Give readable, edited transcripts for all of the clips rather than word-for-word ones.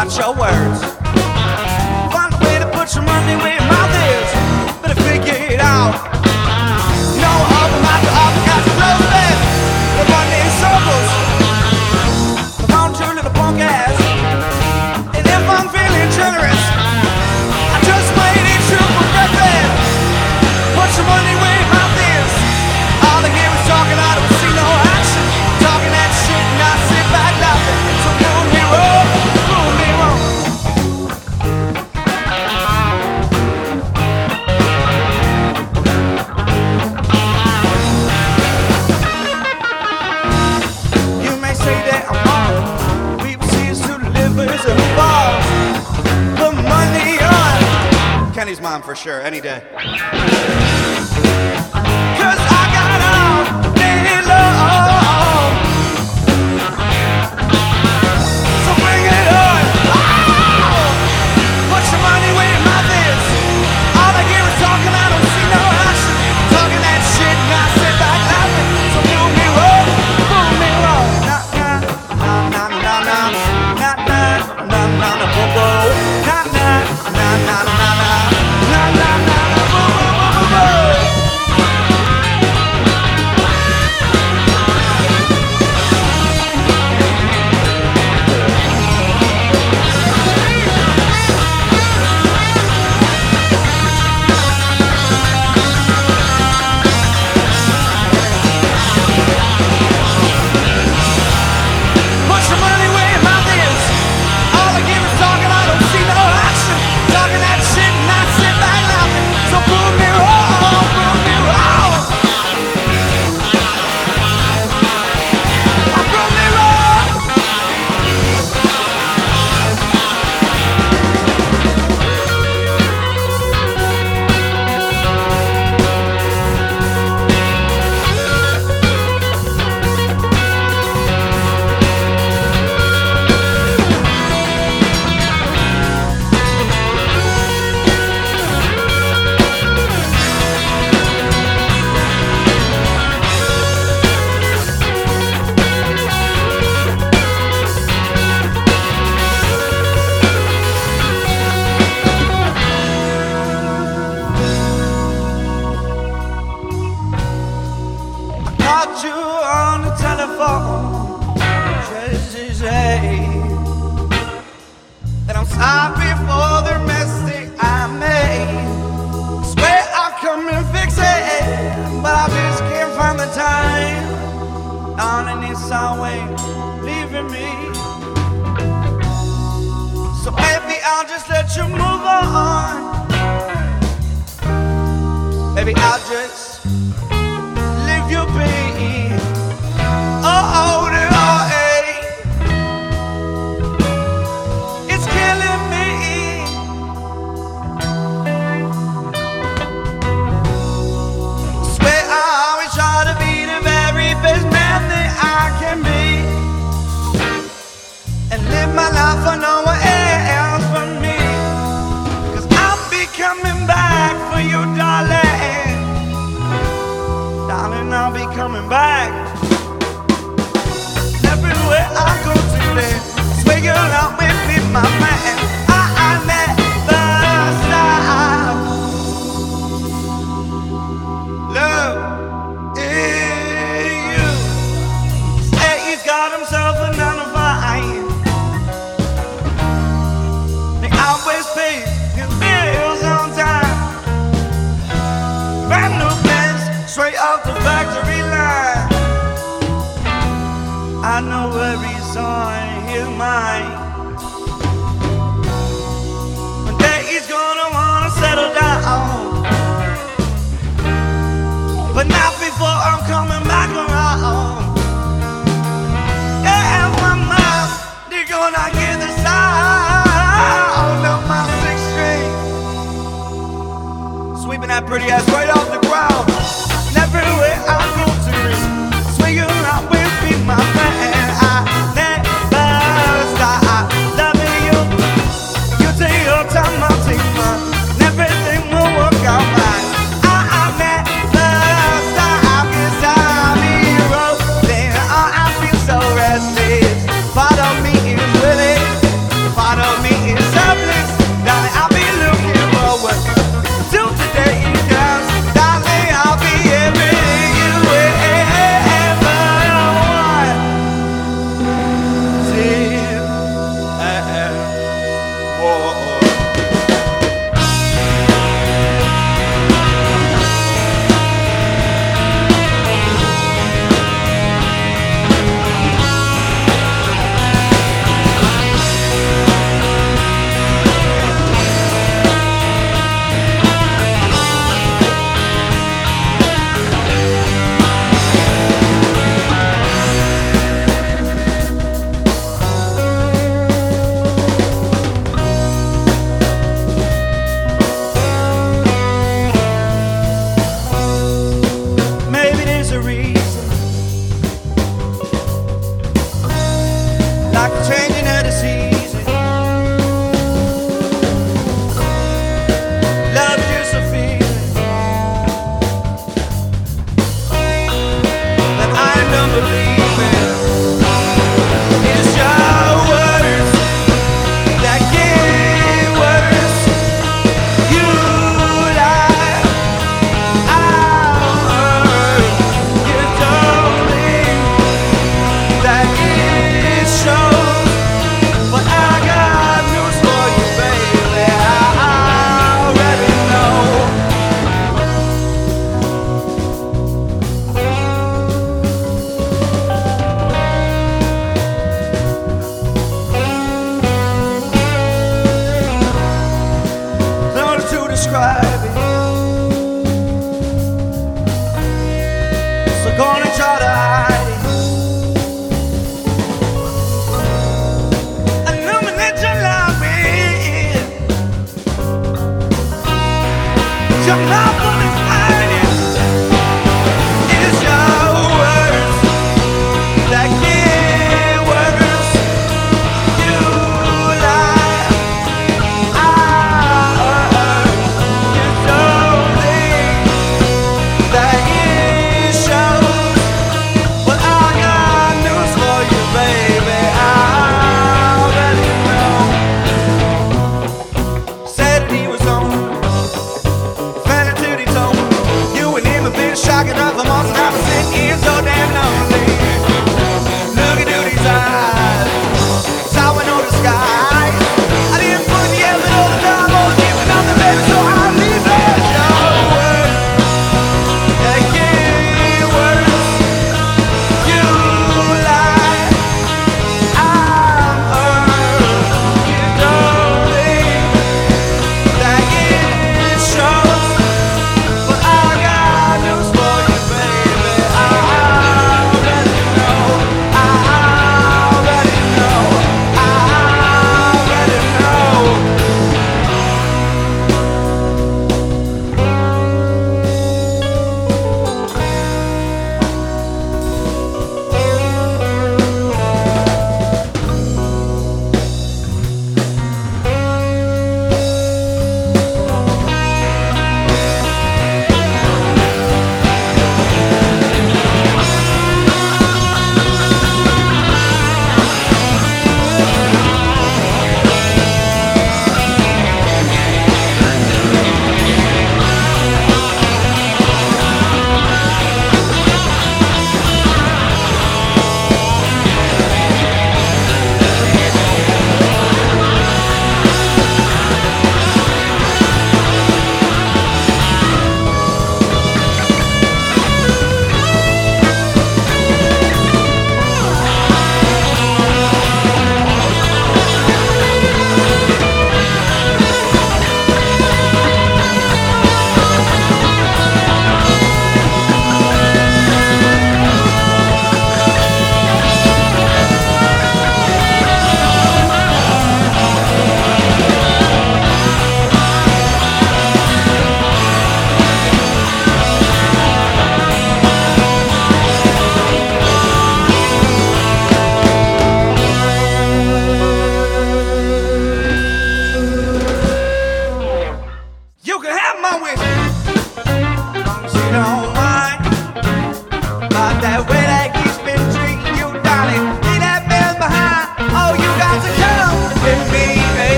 watch your words. Find a way to put your money where your mouth is. Better figure it out. No hope, I'm out to avocados and roses. The money in circles. Come on, two little punk ass. And if I'm feeling generous, I just might eat you for breakfast. Put your money where your mouth is. All I hear is talking, I don't see no action. Talking that shit and I sit back laughing. So prove me wrong, prove me wrong. You may say that I'm wrong. People see us to the livers and the balls. Put money on Kenny's mom for sure, any day. Cause I got all day long. So bring it on. Oh! Put your money where your mouth is. All I hear is talking, I don't see no action. Talking that shit and I sit back laughing. So prove me wrong, prove me wrong. Nah, nah, nah, nah, nah, nah, nah, nah, nah, nah, nah, boo, boo. Nah, nah, nah, nah, nah, nah, nah, nah, nah, nah, boo, boo, boo, boo. Put your money where your mouth is. All I hear is talking, I don't see no action. Talking that shit and I sit back laughing. So prove me wrong, prove me wrong. Prove me wrong. Called you on the telephone just to say that I'm sorry for the mistake I made. Swear I'll come and fix it, but I just can't find the time. Darling, it's always leaving me. So baby, I'll just let you move on. Baby, I'll just leave you be. Oh, the heartache, it's killing me. Swear I always try to be the very best man that I can be, and live my life for no one else but me. Cause I'll be coming back for you, darling. Darling, I'll be coming back. Everywhere I go today, swear you'll always be my man. I never stop. Love in you. Say he's got himself a 9 to 5. They always pay his bills on time. Brand new Benz, straight off the factory line. I know every's on his mind. One day he's gonna wanna settle down, but not before I'm coming back around. Yeah, my mom, they're gonna get the sound of my 6 string, sweeping that pretty ass right off the ground. And everywhere I go to, swear you'll always be my man. I never stop loving you. You take your time, I'll take mine, and everything will work out right. I never stop, 'cause I'll be rolling. I feel so restless. Part of me is willing, part of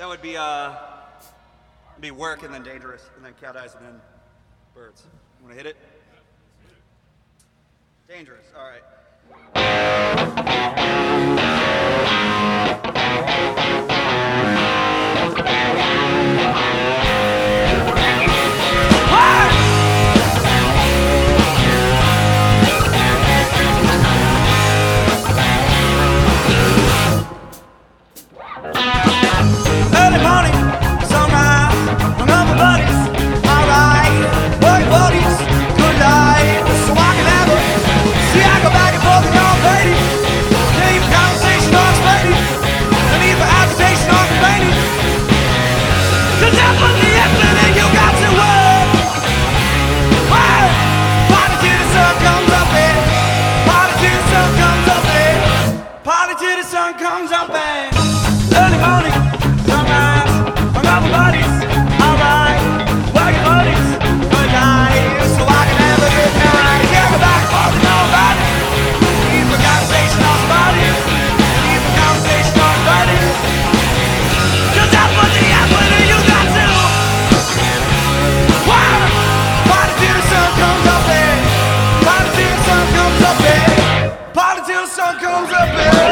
would be work and then dangerous and then cat eyes and then birds. You want to hit it? Dangerous. All right. Early morning, sunrise, hungover buddies, alright. Working buddies, good night. So I can have it. See, I go back and forth with your lady. Need for conversation or explaining. No need for agitation or complaining. Cause that's what the effort and you got to work. Work. Party till the sun comes up, eh. Party till the sun comes up, eh. Party till the sun comes up, eh. Early morning, sunrise, hungover buddies, alright. Working buddies, good night. So I can have a good night. Yeah, go back and forth with nobody. Need for conversation on somebody. Need for conversation on somebody. Cause that's what the effort and you got to. Wow! Party till the sun comes up, eh. Party till the sun comes up, eh. Party till the sun comes up, eh.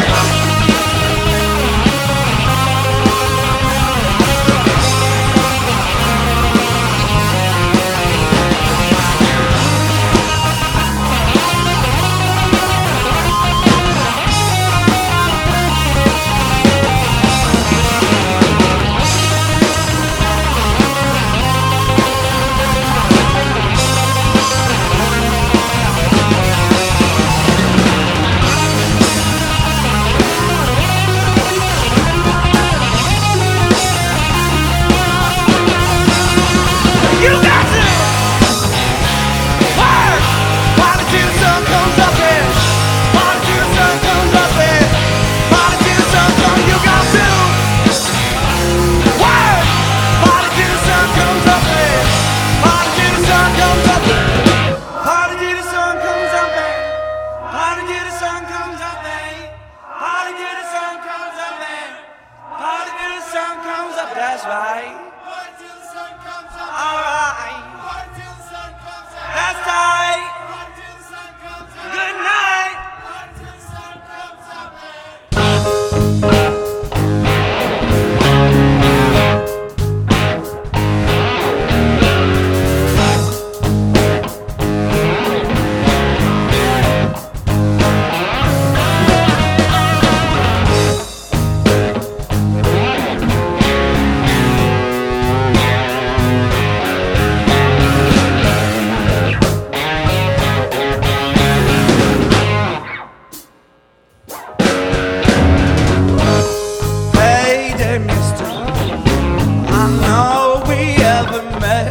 You got to work. Party till the sun comes up, eh. Party till the sun comes up, eh. Party till the sun comes. You got to work. Party till the sun comes up, eh. Party till the sun comes up, eh. Party till the sun comes up, eh. Party till the sun comes up, eh. Party till the sun comes up, eh. Party till the sun comes up. That's right. Alright. That's tight. Good night. Hey there, mister, I know we haven't met.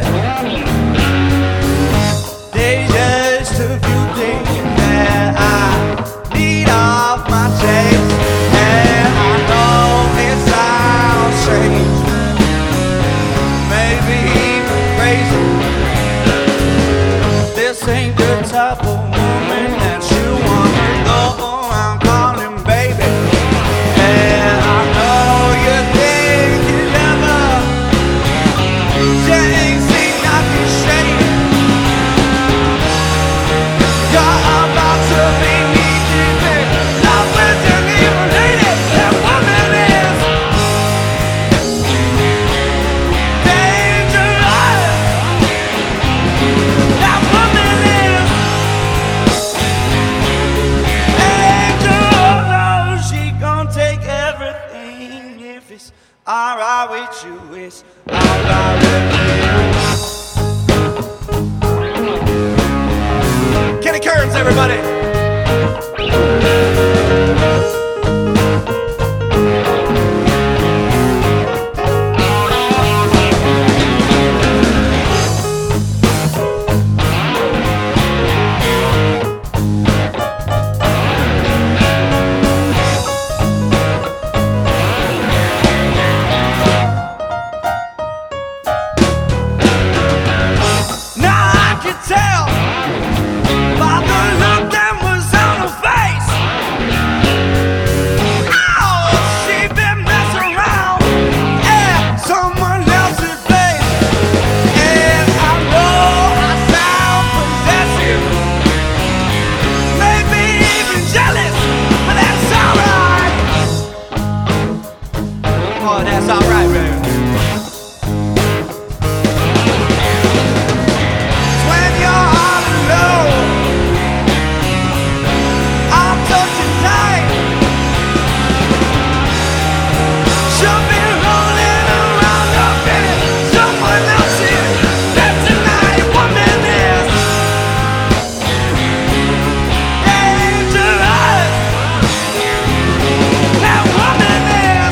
There's just a few things that I need off my chest. And I know it sounds strange, maybe even crazy. This ain't the type of woman that you wanna go around calling baby. And I know you think you never change, see nothing shady. You're about to make me think love with an evil lady. That woman is dangerous. That woman is dangerous. She gon' take everything if it's alright with you. It's alright with me. Kenny Kearns, everybody. Now I can tell by the look that Oh, that's alright, baby. When you're all alone, I'll touch you tight. She'll be rolling around up in someone else's bed tonight. Woman is dangerous. That woman is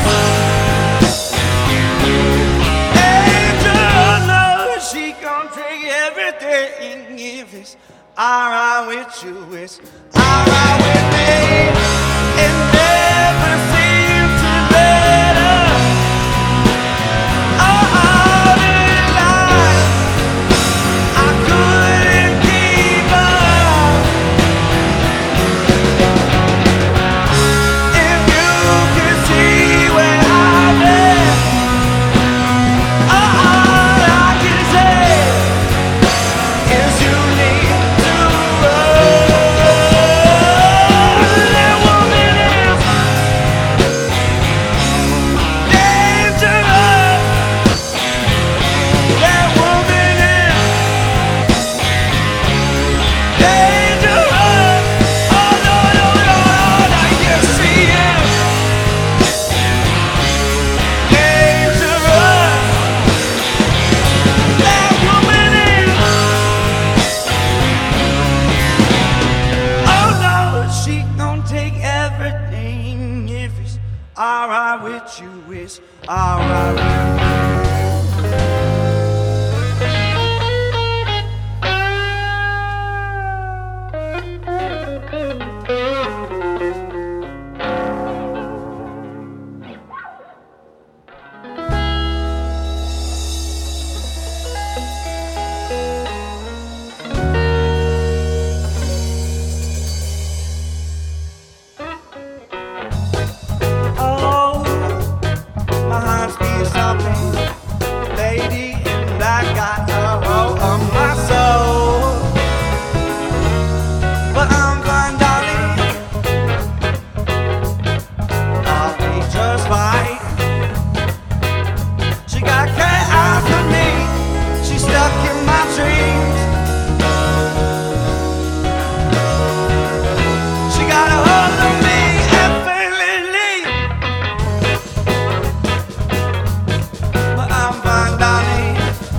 dangerous. No, she gon' take everything if it's alright with you. It's alright with me. It never seemed to let her out in life. I couldn't keep up. If you could see where I've been, all I can say is you need to run. That woman is dangerous. That woman is dangerous. Oh no, no, no, no, you see it. Dangerous. That woman is. Oh no, she gon' take everything if it's alright with you. It's alright with you. Oh, my heart beats something, lady, and I got a hold of my soul. But I'm fine, darling. I'll be just fine. She got cat eyes for me. She's stuck in my dreams. She got a hold of me effortlessly. But I'm fine, darling.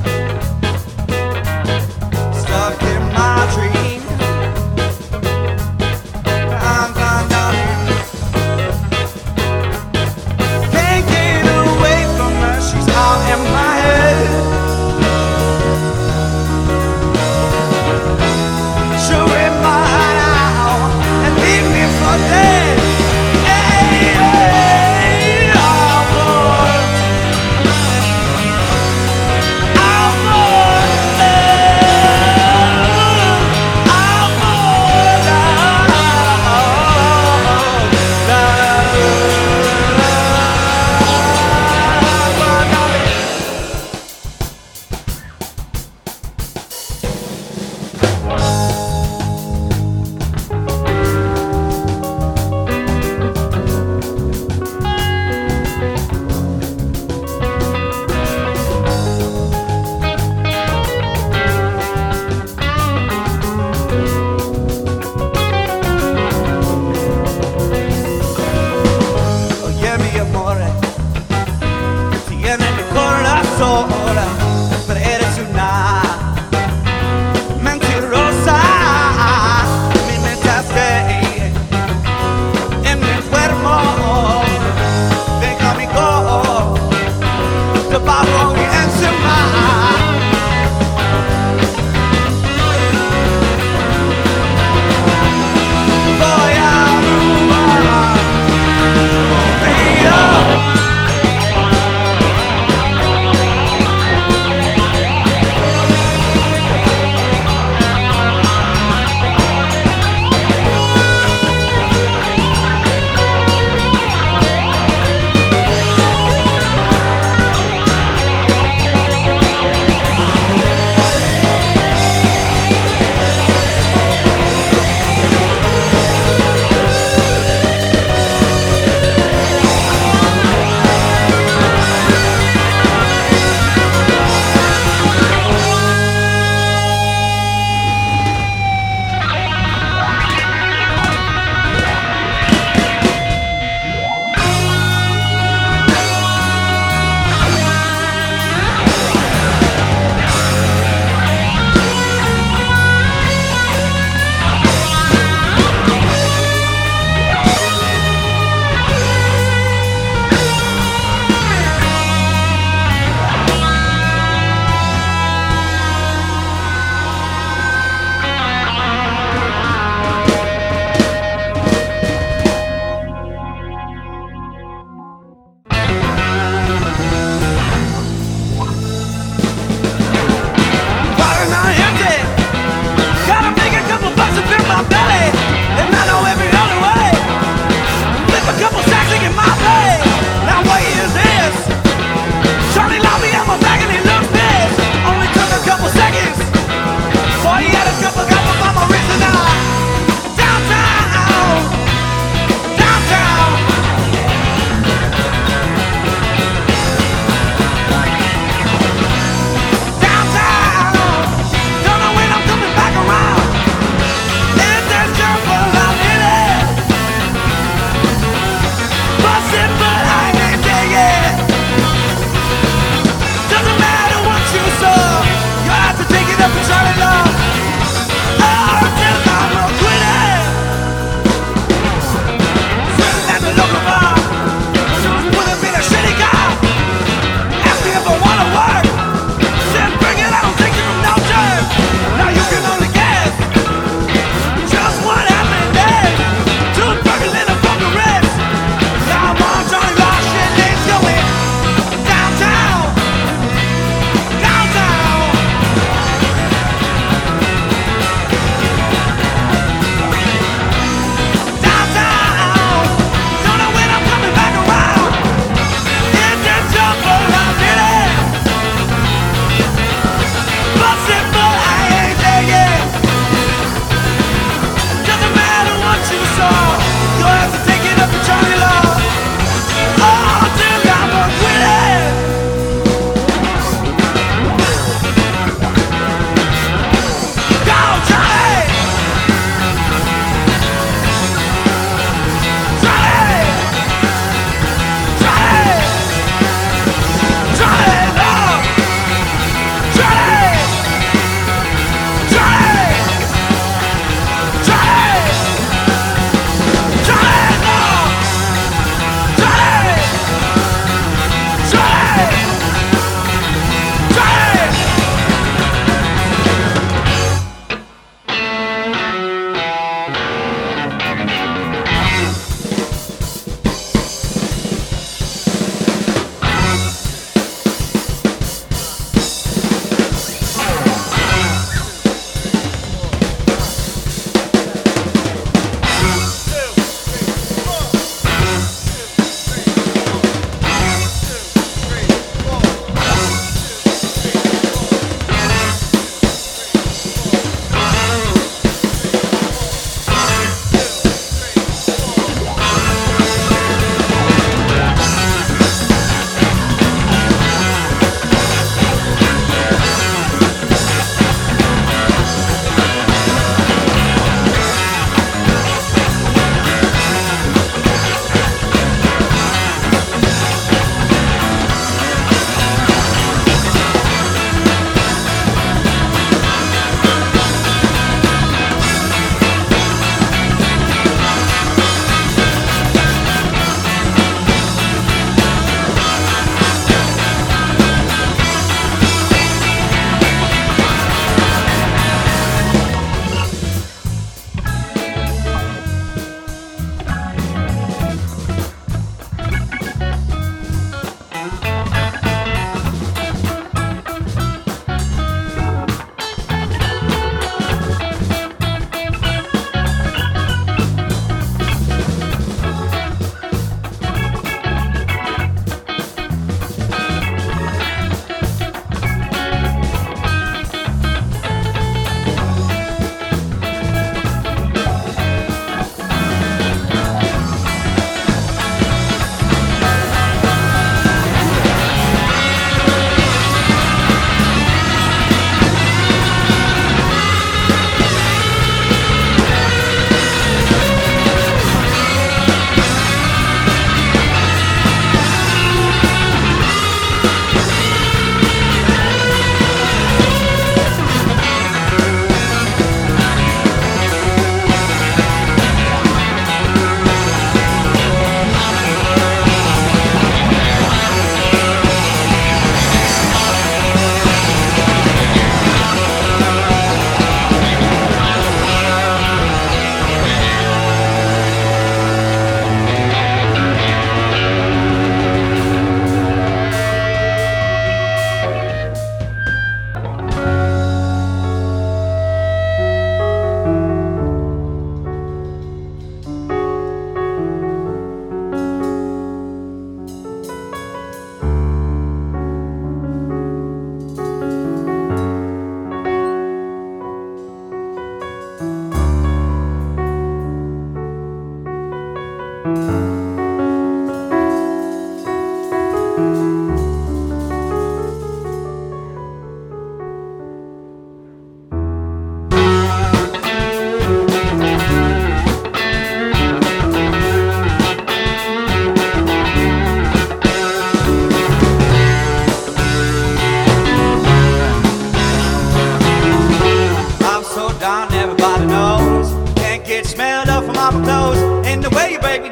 Stuck in my dreams. But I'm fine, darling. Can't get away from her. She's all in my head. She'll rip my heart out and leave me for dead. Hey, hey, oh boy, oh boy, oh Oye mi amore, tiene mi corazón, pero eres una mentirosa. Me metaste en mi cuerpo, ven conmigo, debajo y encima. Voy a robar, baby.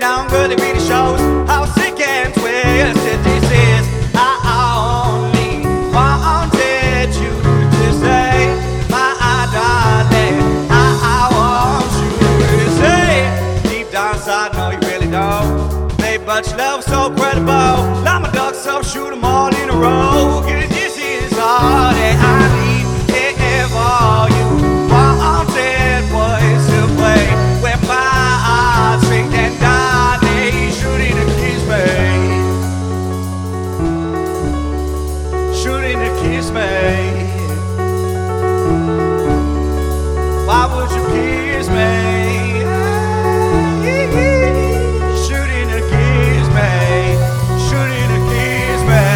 down, girl, it really shows how sick and twisted this is. I only wanted you to say, my darling, I want you to say. Deep down inside, no, you really don't. Babe, but your love's so credible. Like my ducks, so shoot 'em all in a row. 'Cause this is all that I need. Yeah, for you wanted was to play with my heartstrings, and darling, shooting to kiss me, shooting to kiss me. Why would you kiss me? Shooting to kiss me, shooting to kiss me.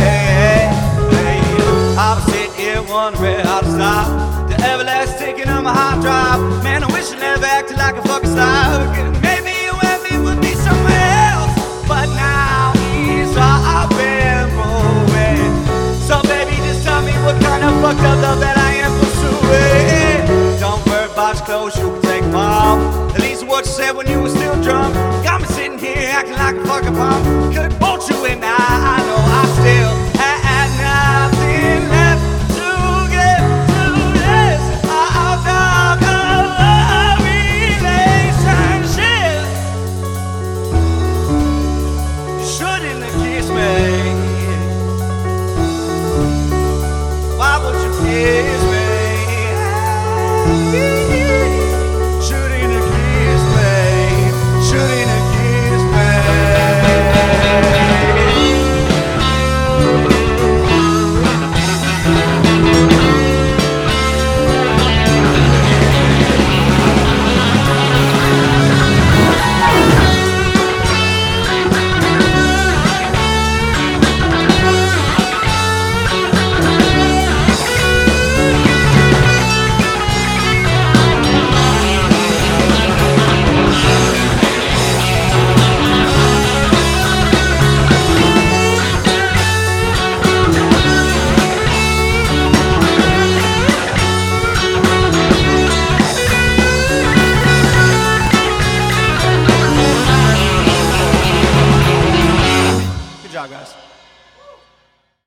I was sitting here wondering how to stop the everlasting ticking on my hard drive. Man, I wish I never acted like a fucking star. Maybe you and me would be somewhere else, but now he's all been moving. So baby, just tell me what kind of fucked up love that I am pursuing. Don't worry about your clothes, you can take them off. At least what you said when you were still drunk. Got me sitting here acting like a fucking punk. Could both you and I know